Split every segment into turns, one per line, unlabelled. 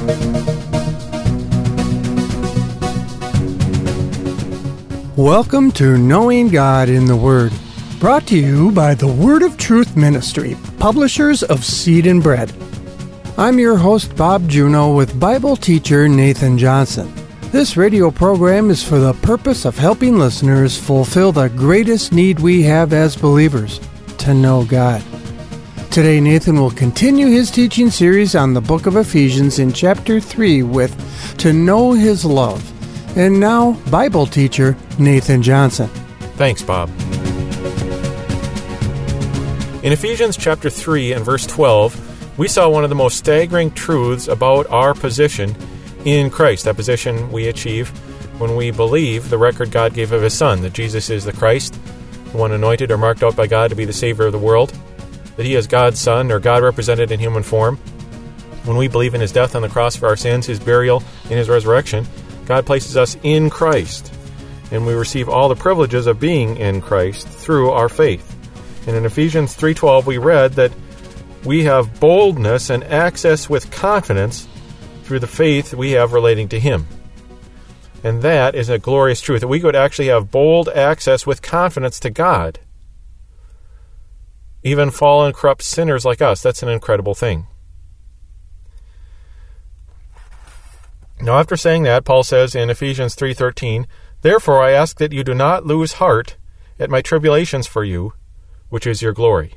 Welcome to Knowing God in the Word, brought to you by the Word of Truth Ministry, publishers of Seed and Bread. I'm your host, Bob Juneau, with Bible teacher Nathan Johnson. This radio program is for the purpose of helping listeners fulfill the greatest need we have as believers, to know God. Today, Nathan will continue his teaching series on the book of Ephesians in chapter 3 with To Know His Love. And now, Bible teacher Nathan Johnson.
Thanks, Bob. In Ephesians chapter 3 and verse 12, we saw one of the most staggering truths about our position in Christ, that position we achieve when we believe the record God gave of His Son, that Jesus is the Christ, the one anointed or marked out by God to be the Savior of the world, that He is God's Son, or God represented in human form. When we believe in His death on the cross for our sins, His burial, and His resurrection, God places us in Christ, and we receive all the privileges of being in Christ through our faith. And in Ephesians 3:12, we read that we have boldness and access with confidence through the faith we have relating to Him. And that is a glorious truth, that we could actually have bold access with confidence to God. Even fallen, corrupt sinners like us, that's an incredible thing. Now, after saying that, Paul says in Ephesians 3:13, "Therefore I ask that you do not lose heart at my tribulations for you, which is your glory."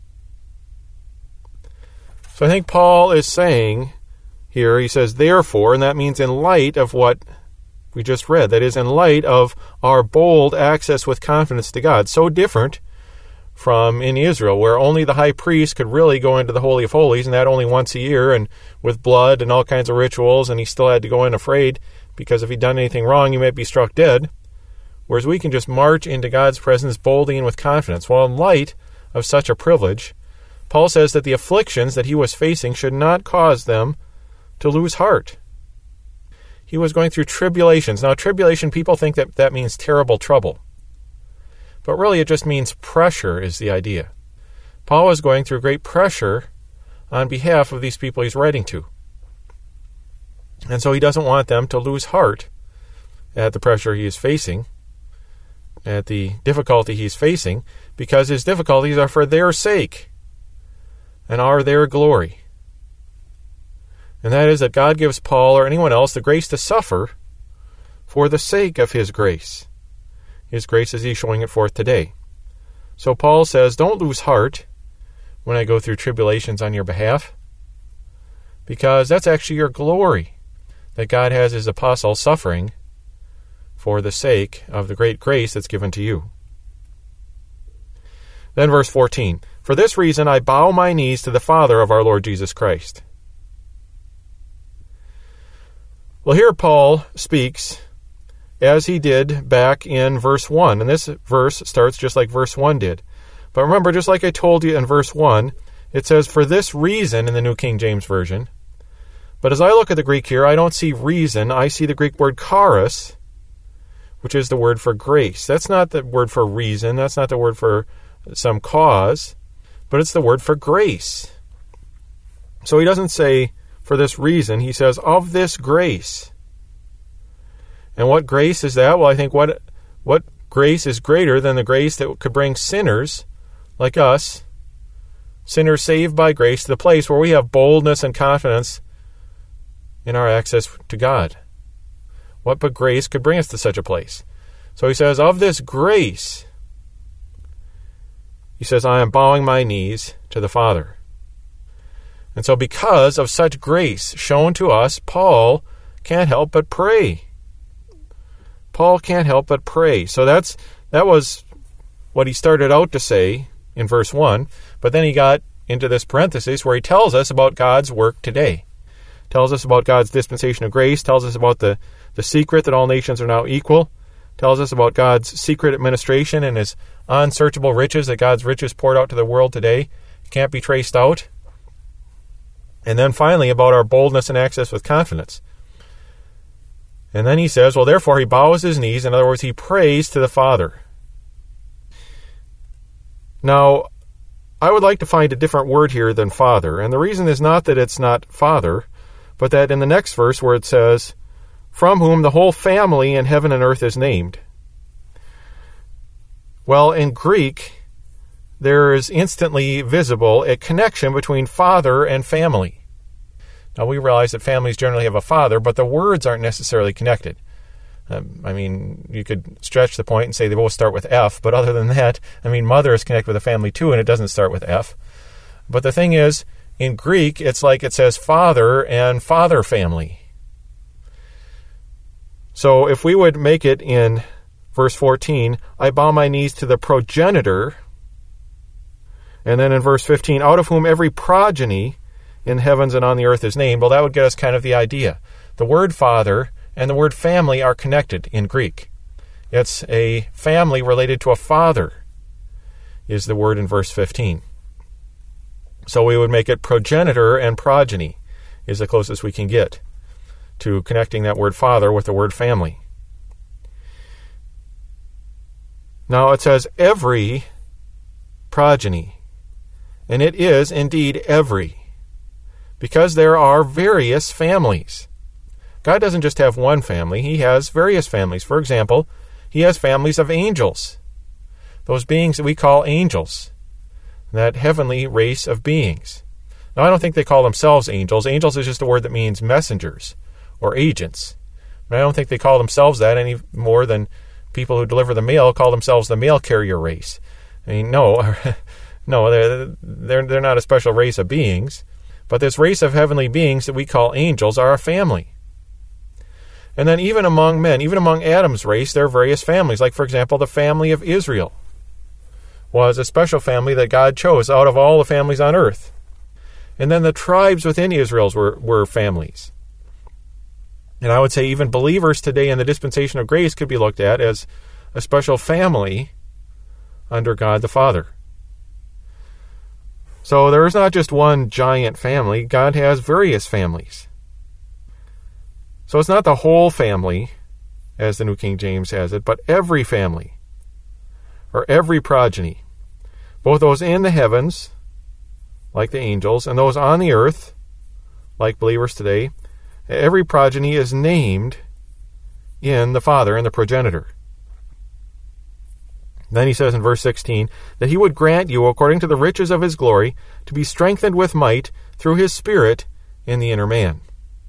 So I think Paul is saying here, he says, therefore, and that means in light of what we just read, that is, in light of our bold access with confidence to God, so different from in Israel, where only the high priest could really go into the Holy of Holies, and that only once a year, and with blood and all kinds of rituals, and he still had to go in afraid, because if he'd done anything wrong, he might be struck dead. Whereas we can just march into God's presence boldly and with confidence. Well, in light of such a privilege, Paul says that the afflictions that he was facing should not cause them to lose heart. He was going through tribulations. Now, tribulation, people think that means terrible trouble. But really, it just means pressure is the idea. Paul was going through great pressure on behalf of these people he's writing to. And so he doesn't want them to lose heart at the pressure he is facing, at the difficulty he's facing, because his difficulties are for their sake and are their glory. And that is that God gives Paul or anyone else the grace to suffer for the sake of His grace. His grace as He's showing it forth today. So Paul says, don't lose heart when I go through tribulations on your behalf, because that's actually your glory, that God has His apostle suffering for the sake of the great grace that's given to you. Then verse 14, "For this reason I bow my knees to the Father of our Lord Jesus Christ." Well, here Paul speaks as he did back in verse 1. And this verse starts just like verse 1 did. But remember, just like I told you in verse 1, it says, "For this reason" in the New King James Version. But as I look at the Greek here, I don't see reason. I see the Greek word charis, which is the word for grace. That's not the word for reason. That's not the word for some cause. But it's the word for grace. So he doesn't say, "For this reason." He says, "Of this grace." And what grace is that? Well, I think what grace is greater than the grace that could bring sinners like us, sinners saved by grace, to the place where we have boldness and confidence in our access to God. What but grace could bring us to such a place? So he says, "Of this grace," he says, "I am bowing my knees to the Father." And so because of such grace shown to us, Paul can't help but pray. Paul can't help but pray. So that was what he started out to say in verse 1, but then he got into this parenthesis where he tells us about God's work today. Tells us about God's dispensation of grace, tells us about the secret that all nations are now equal, tells us about God's secret administration and His unsearchable riches, that God's riches poured out to the world today can't be traced out. And then finally about our boldness and access with confidence. And then he says, well, therefore he bows his knees. In other words, he prays to the Father. Now, I would like to find a different word here than Father. And the reason is not that it's not Father, but that in the next verse where it says, from whom the whole family in heaven and earth is named. Well, in Greek, there is instantly visible a connection between father and family. Now, we realize that families generally have a father, but the words aren't necessarily connected. You could stretch the point and say they both start with F, but other than that, mother is connected with a family too, and it doesn't start with F. But the thing is, in Greek, it's like it says father and father family. So if we would make it in verse 14, I bow my knees to the progenitor, and then in verse 15, out of whom every progeny in heavens and on the earth is named, well, that would get us kind of the idea. The word father and the word family are connected in Greek. It's a family related to a father, is the word in verse 15. So we would make it progenitor and progeny is the closest we can get to connecting that word father with the word family. Now it says every progeny, and it is indeed every, because there are various families. God doesn't just have one family, he has various families. For example, he has families of angels, those beings that we call angels, that heavenly race of beings. Now, I don't think they call themselves angels. Angels is just a word that means messengers or agents. But I don't think they call themselves that any more than people who deliver the mail call themselves the mail carrier race. No, they're not a special race of beings. But this race of heavenly beings that we call angels are a family. And then even among men, even among Adam's race, there are various families. Like, for example, the family of Israel was a special family that God chose out of all the families on earth. And then the tribes within Israel were families. And I would say even believers today in the dispensation of grace could be looked at as a special family under God the Father. So there is not just one giant family. God has various families. So it's not the whole family, as the New King James has it, but every family, or every progeny, both those in the heavens, like the angels, and those on the earth, like believers today. Every progeny is named in the Father and the progenitor. Then he says in verse 16, that he would grant you, according to the riches of his glory, to be strengthened with might through his Spirit in the inner man.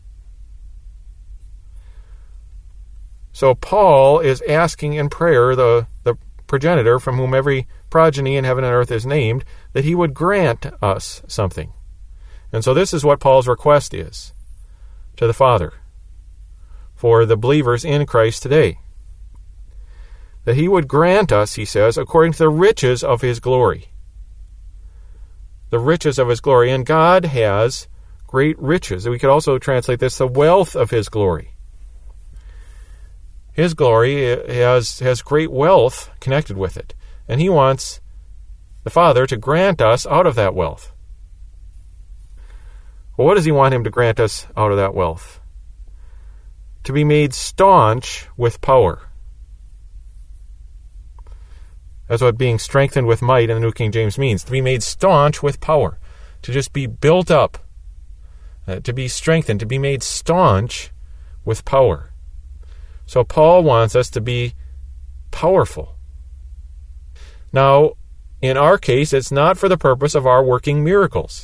So Paul is asking in prayer the progenitor, from whom every progeny in heaven and earth is named, that he would grant us something. And so this is what Paul's request is to the Father for the believers in Christ today. That he would grant us, he says, according to the riches of his glory. The riches of his glory. And God has great riches. We could also translate this, the wealth of his glory. His glory has great wealth connected with it. And he wants the Father to grant us out of that wealth. Well, what does he want him to grant us out of that wealth? To be made staunch with power. That's what being strengthened with might in the New King James means. To be made staunch with power. To just be built up. To be strengthened. To be made staunch with power. So Paul wants us to be powerful. Now, in our case, it's not for the purpose of our working miracles.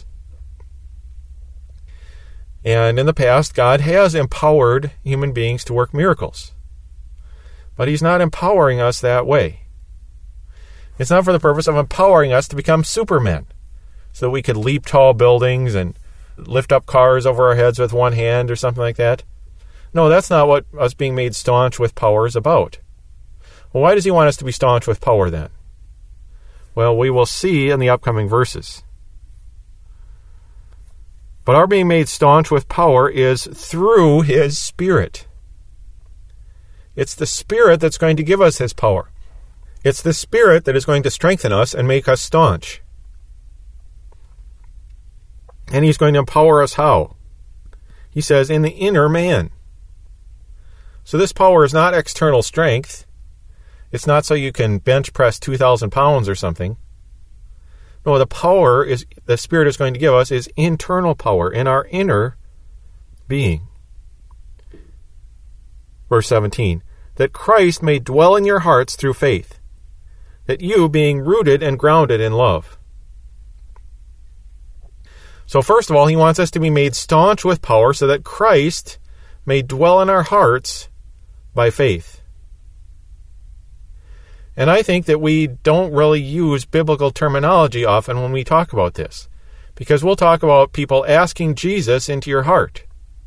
And in the past, God has empowered human beings to work miracles. But he's not empowering us that way. It's not for the purpose of empowering us to become supermen, so that we could leap tall buildings and lift up cars over our heads with one hand or something like that. No, that's not what us being made staunch with power is about. Well, why does he want us to be staunch with power then? Well, we will see in the upcoming verses. But our being made staunch with power is through his Spirit. It's the Spirit that's going to give us his power. It's the Spirit that is going to strengthen us and make us staunch. And he's going to empower us how? He says, in the inner man. So this power is not external strength. It's not so you can bench press 2,000 pounds or something. No, the power the Spirit is going to give us is internal power in our inner being. Verse 17, that Christ may dwell in your hearts through faith, that you being rooted and grounded in love. So first of all, he wants us to be made staunch with power so that Christ may dwell in our hearts by faith. And I think that we don't really use biblical terminology often when we talk about this, because we'll talk about people asking Jesus into your heart.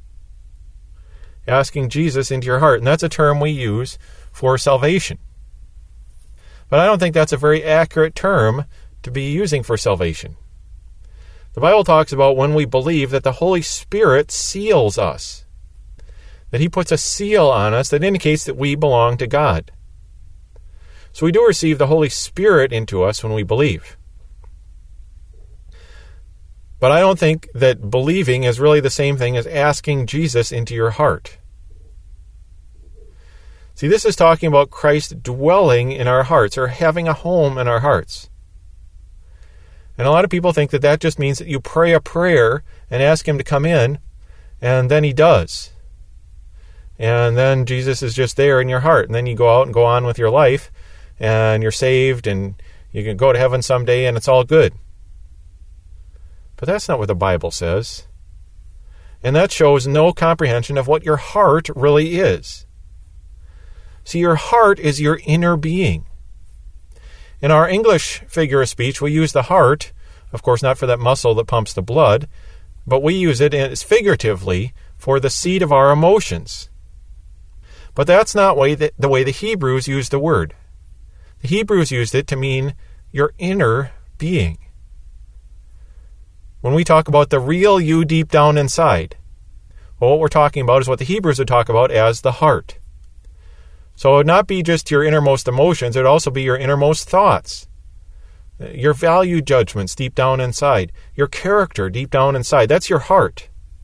Asking Jesus into your heart, and that's a term we use for salvation. But I don't think that's a very accurate term to be using for salvation. The Bible talks about when we believe that the Holy Spirit seals us, that he puts a seal on us that indicates that we belong to God. So we do receive the Holy Spirit into us when we believe. But I don't think that believing is really the same thing as asking Jesus into your heart. See, this is talking about Christ dwelling in our hearts, or having a home in our hearts. And a lot of people think that that just means that you pray a prayer and ask him to come in, and then he does. And then Jesus is just there in your heart, and then you go out and go on with your life, and you're saved, and you can go to heaven someday, and it's all good. But that's not what the Bible says. And that shows no comprehension of what your heart really is. See, your heart is your inner being. In our English figure of speech, we use the heart, of course not for that muscle that pumps the blood, but we use it as figuratively for the seat of our emotions. But that's not the way the Hebrews used the word. The Hebrews used it to mean your inner being. When we talk about the real you deep down inside, well, what we're talking about is what the Hebrews would talk about as the heart. So it would not be just your innermost emotions, it would also be your innermost thoughts, your value judgments deep down inside, your character deep down inside. That's your heart.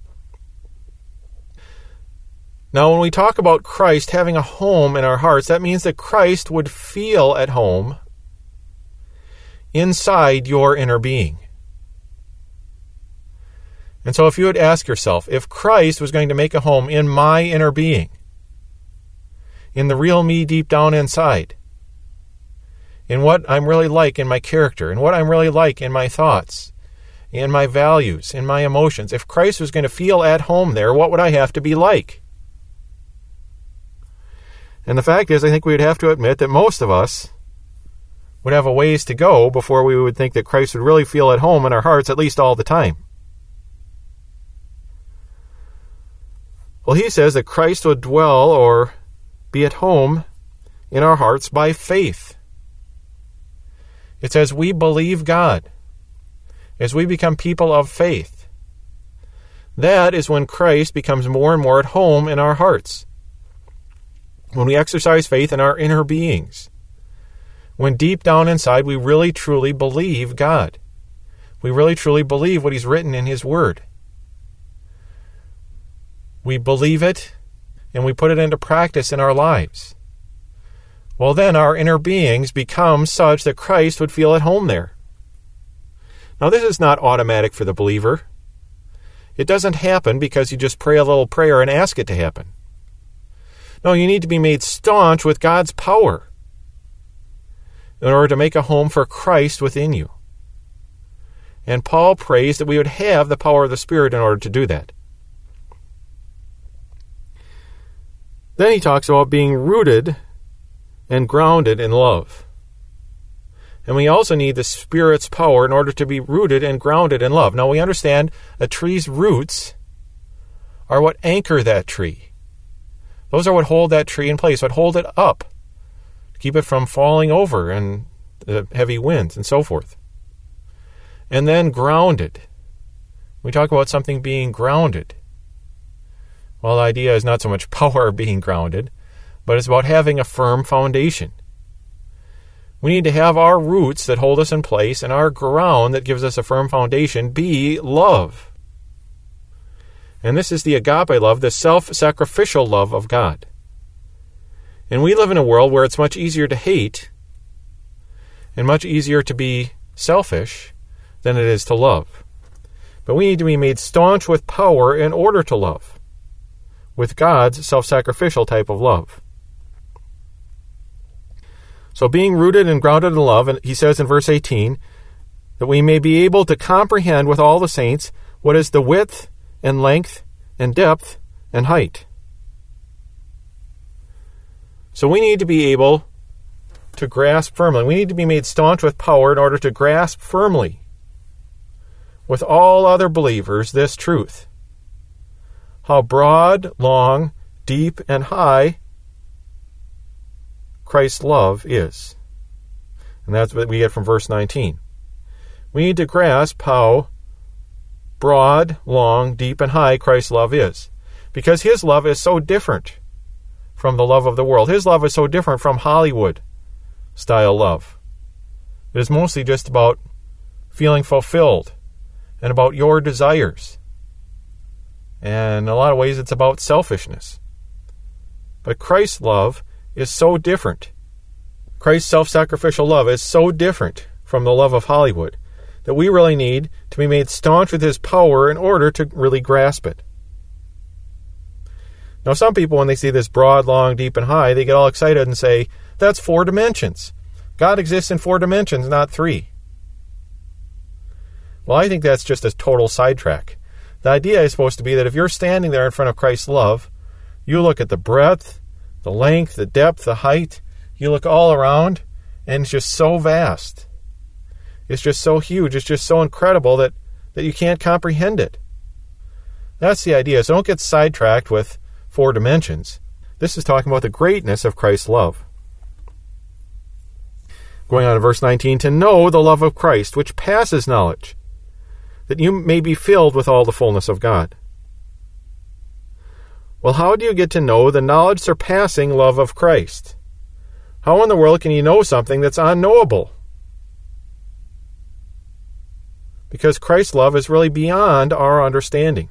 Now, when we talk about Christ having a home in our hearts, that means that Christ would feel at home inside your inner being. And so if you would ask yourself, if Christ was going to make a home in my inner being, in the real me deep down inside, in what I'm really like in my character, in what I'm really like in my thoughts, in my values, in my emotions, if Christ was going to feel at home there, what would I have to be like? And the fact is, I think we would have to admit that most of us would have a ways to go before we would think that Christ would really feel at home in our hearts, at least all the time. Well, he says that Christ would dwell or be at home in our hearts by faith. It's as we believe God, as we become people of faith. That is when Christ becomes more and more at home in our hearts. When we exercise faith in our inner beings. When deep down inside we really truly believe God. We really truly believe what he's written in his word. We believe it, and we put it into practice in our lives. Well, then our inner beings become such that Christ would feel at home there. Now, this is not automatic for the believer. It doesn't happen because you just pray a little prayer and ask it to happen. No, you need to be made staunch with God's power in order to make a home for Christ within you. And Paul prays that we would have the power of the Spirit in order to do that. Then he talks about being rooted and grounded in love. And we also need the Spirit's power in order to be rooted and grounded in love. Now we understand a tree's roots are what anchor that tree. Those are what hold that tree in place, what hold it up, to keep it from falling over and the heavy winds and so forth. And then grounded. We talk about something being grounded. Well, the idea is not so much power being grounded, but it's about having a firm foundation. We need to have our roots that hold us in place and our ground that gives us a firm foundation be love. And this is the agape love, the self-sacrificial love of God. And we live in a world where it's much easier to hate and much easier to be selfish than it is to love. But we need to be made staunch with power in order to love. with God's self-sacrificial type of love. So being rooted and grounded in love, and he says in verse 18, that we may be able to comprehend with all the saints what is the width and length and depth and height. So we need to be able to grasp firmly. We need to be made staunch with power in order to grasp firmly with all other believers this truth: how broad, long, deep, and high Christ's love is. And that's what we get from verse 19. We need to grasp how broad, long, deep, and high Christ's love is, because his love is so different from the love of the world. His love is so different from Hollywood-style love. It is mostly just about feeling fulfilled and about your desires. And in a lot of ways, it's about selfishness. But Christ's love is so different. Christ's self-sacrificial love is so different from the love of Hollywood that we really need to be made staunch with his power in order to really grasp it. Now, some people, when they see this broad, long, deep, and high, they get all excited and say, that's 4 dimensions. God exists in 4 dimensions, not 3. Well, I think that's just a total sidetrack. The idea is supposed to be that if you're standing there in front of Christ's love, you look at the breadth, the length, the depth, the height, you look all around, and it's just so vast. It's just so huge. It's just so incredible that you can't comprehend it. That's the idea. So don't get sidetracked with 4 dimensions. This is talking about the greatness of Christ's love. Going on to verse 19, to know the love of Christ, which passes knowledge, that you may be filled with all the fullness of God. Well, how do you get to know the knowledge surpassing love of Christ? How in the world can you know something that's unknowable? Because Christ's love is really beyond our understanding.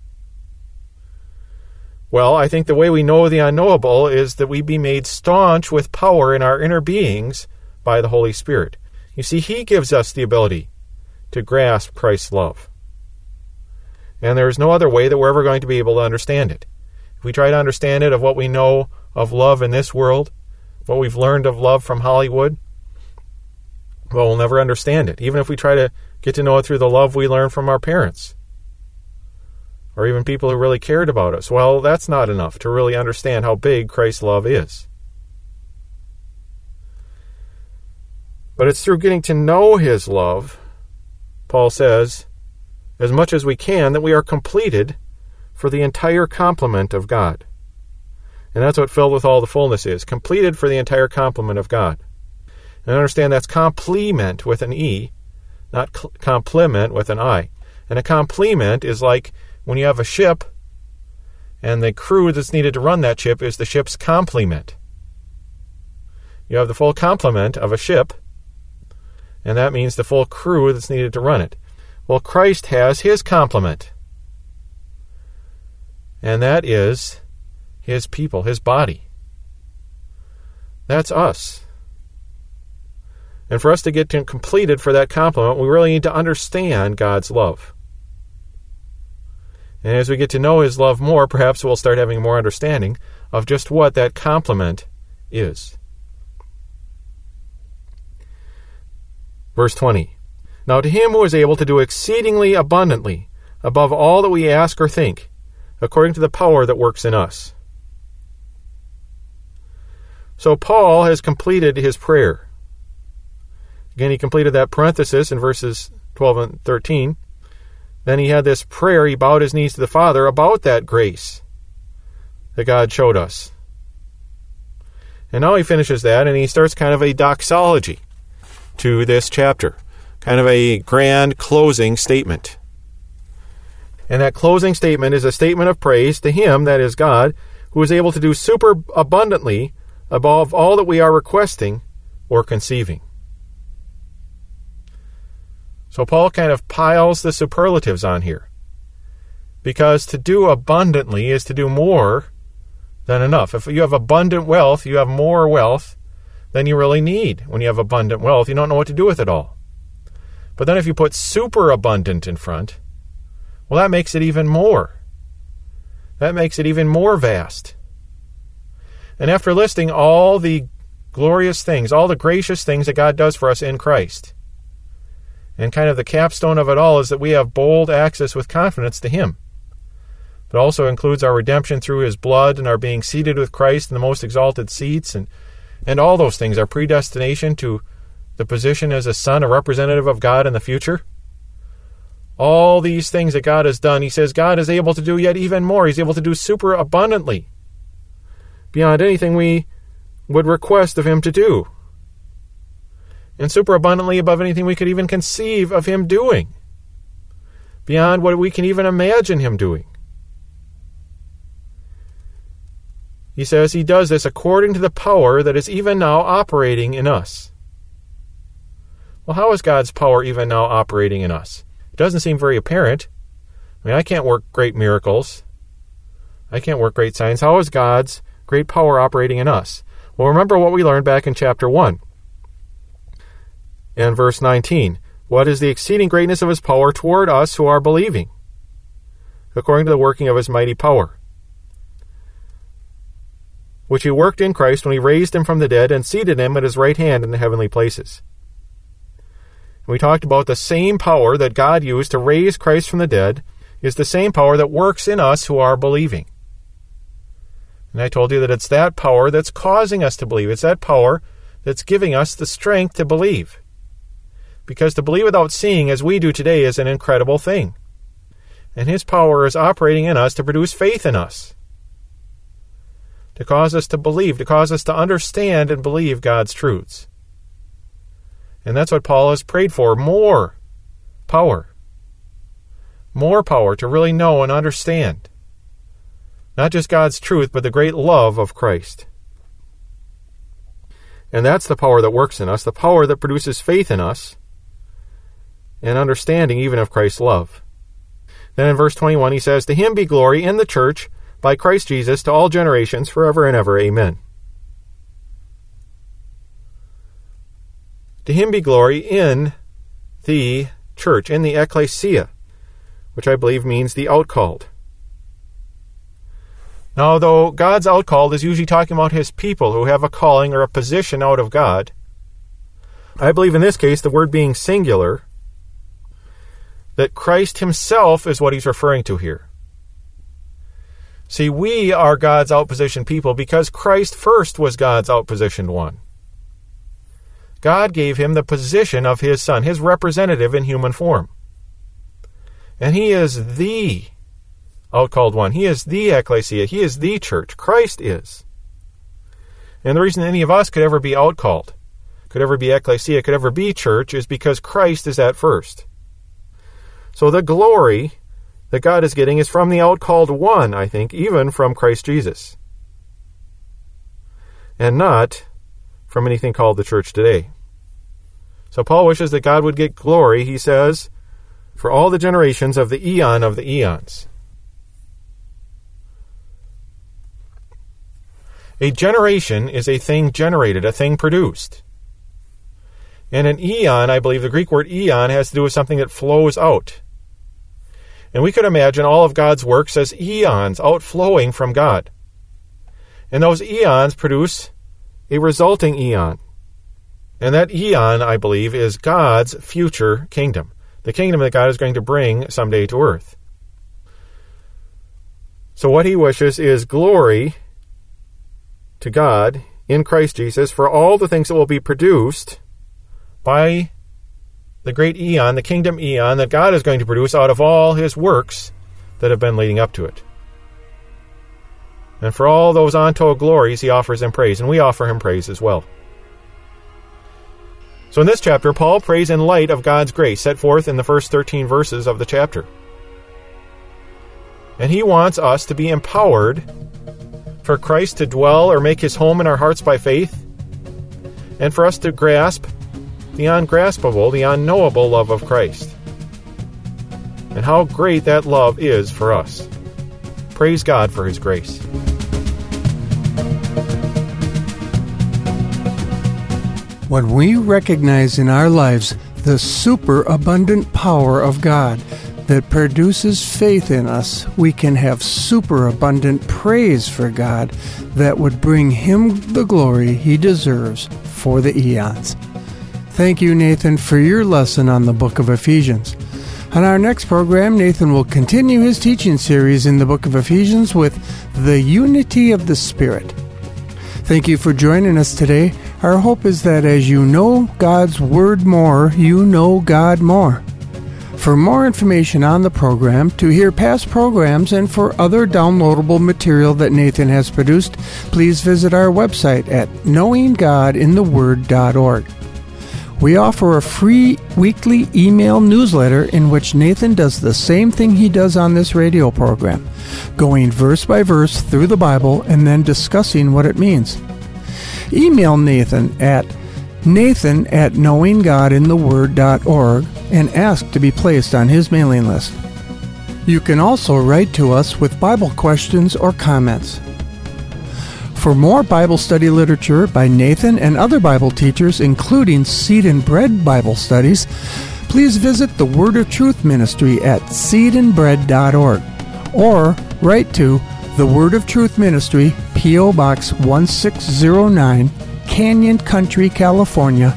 Well, I think the way we know the unknowable is that we be made staunch with power in our inner beings by the Holy Spirit. You see, he gives us the ability to grasp Christ's love. And there is no other way that we're ever going to be able to understand it. If we try to understand it of what we know of love in this world, what we've learned of love from Hollywood, well, we'll never understand it. Even if we try to get to know it through the love we learned from our parents, or even people who really cared about us, well, that's not enough to really understand how big Christ's love is. But it's through getting to know his love, Paul says, as much as we can, that we are completed for the entire complement of God. And that's what filled with all the fullness is, completed for the entire complement of God. And understand that's complement with an E, not complement with an I. And a complement is like when you have a ship, and the crew that's needed to run that ship is the ship's complement. You have the full complement of a ship, and that means the full crew that's needed to run it. Well, Christ has his complement, and that is his people, his body. That's us. And for us to get completed for that complement, we really need to understand God's love. And as we get to know his love more, perhaps we'll start having more understanding of just what that complement is. Verse 20. Now to him who is able to do exceedingly abundantly, above all that we ask or think, according to the power that works in us. So Paul has completed his prayer. Again, he completed that parenthesis in verses 12 and 13. Then he had this prayer, he bowed his knees to the Father about that grace that God showed us. And now he finishes that, and he starts kind of a doxology to this chapter, kind of a grand closing statement. And that closing statement is a statement of praise to him, that is God, who is able to do super abundantly above all that we are requesting or conceiving. So Paul kind of piles the superlatives on here, because to do abundantly is to do more than enough. If you have abundant wealth, you have more wealth than you really need. When you have abundant wealth, you don't know what to do with it all. But then if you put super abundant in front, well, that makes it even more. That makes it even more vast. And after listing all the glorious things, all the gracious things that God does for us in Christ, and kind of the capstone of it all is that we have bold access with confidence to Him. It also includes our redemption through His blood and our being seated with Christ in the most exalted seats, and all those things, our predestination to the position as a son, a representative of God in the future. All these things that God has done, He says God is able to do yet even more. He's able to do super abundantly, beyond anything we would request of Him to do, and super abundantly above anything we could even conceive of Him doing, beyond what we can even imagine Him doing. He says He does this according to the power that is even now operating in us. Well, how is God's power even now operating in us? It doesn't seem very apparent. I mean, I can't work great miracles. I can't work great signs. How is God's great power operating in us? Well, remember what we learned back in chapter 1 and verse 19. What is the exceeding greatness of His power toward us who are believing, according to the working of His mighty power, which He worked in Christ when He raised Him from the dead and seated Him at His right hand in the heavenly places. We talked about the same power that God used to raise Christ from the dead is the same power that works in us who are believing. And I told you that it's that power that's causing us to believe. It's that power that's giving us the strength to believe. Because to believe without seeing, as we do today, is an incredible thing. And His power is operating in us to produce faith in us, to cause us to believe, to cause us to understand and believe God's truths. And that's what Paul has prayed for, more power. More power to really know and understand. Not just God's truth, but the great love of Christ. And that's the power that works in us, the power that produces faith in us, and understanding even of Christ's love. Then in verse 21 he says, "To Him be glory in the church by Christ Jesus to all generations forever and ever. Amen." To Him be glory in the church, in the ecclesia, which I believe means the outcalled. Now, though God's outcalled is usually talking about His people who have a calling or a position out of God, I believe in this case, the word being singular, that Christ Himself is what He's referring to here. See, we are God's outpositioned people because Christ first was God's outpositioned one. God gave Him the position of His Son, His representative in human form. And He is the outcalled one. He is the ecclesia. He is the church. Christ is. And the reason any of us could ever be outcalled, could ever be ecclesia, could ever be church, is because Christ is at first. So the glory that God is getting is from the outcalled one, I think, even from Christ Jesus, and not from anything called the church today. So Paul wishes that God would get glory, he says, for all the generations of the eon of the eons. A generation is a thing generated, a thing produced. And an eon, I believe the Greek word eon has to do with something that flows out. And we could imagine all of God's works as eons outflowing from God. And those eons produce a resulting eon. And that eon, I believe, is God's future kingdom. The kingdom that God is going to bring someday to earth. So what He wishes is glory to God in Christ Jesus for all the things that will be produced by the great eon, the kingdom eon that God is going to produce out of all His works that have been leading up to it. And for all those untold glories, He offers Him praise, and we offer Him praise as well. So in this chapter, Paul prays in light of God's grace set forth in the first 13 verses of the chapter. And he wants us to be empowered for Christ to dwell or make His home in our hearts by faith, and for us to grasp the ungraspable, the unknowable love of Christ, and how great that love is for us. Praise God for His grace.
When we recognize in our lives the superabundant power of God, that produces faith in us, we can have superabundant praise for God that would bring Him the glory He deserves for the eons. Thank you, Nathan, for your lesson on the book of Ephesians. On our next program, Nathan will continue his teaching series in the book of Ephesians with the unity of the Spirit. Thank you for joining us today. Our hope is that as you know God's Word more, you know God more. For more information on the program, to hear past programs, and for other downloadable material that Nathan has produced, please visit our website at knowinggodintheword.org. We offer a free weekly email newsletter in which Nathan does the same thing he does on this radio program, going verse by verse through the Bible and then discussing what it means. Email Nathan at nathan@knowinggodintheword.org and ask to be placed on his mailing list. You can also write to us with Bible questions or comments. For more Bible study literature by Nathan and other Bible teachers, including Seed and Bread Bible studies, please visit the Word of Truth Ministry at seedandbread.org or write to the Word of Truth Ministry, P.O. Box 1609, Canyon Country, California,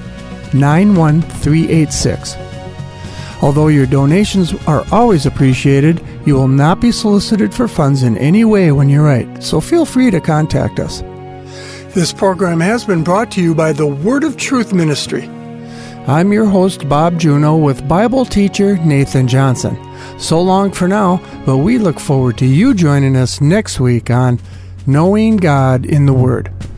91386. Although your donations are always appreciated, you will not be solicited for funds in any way when you write, so feel free to contact us. This program has been brought to you by the Word of Truth Ministry. I'm your host, Bob Juneau, with Bible teacher Nathan Johnson. So long for now, but we look forward to you joining us next week on Knowing God in the Word.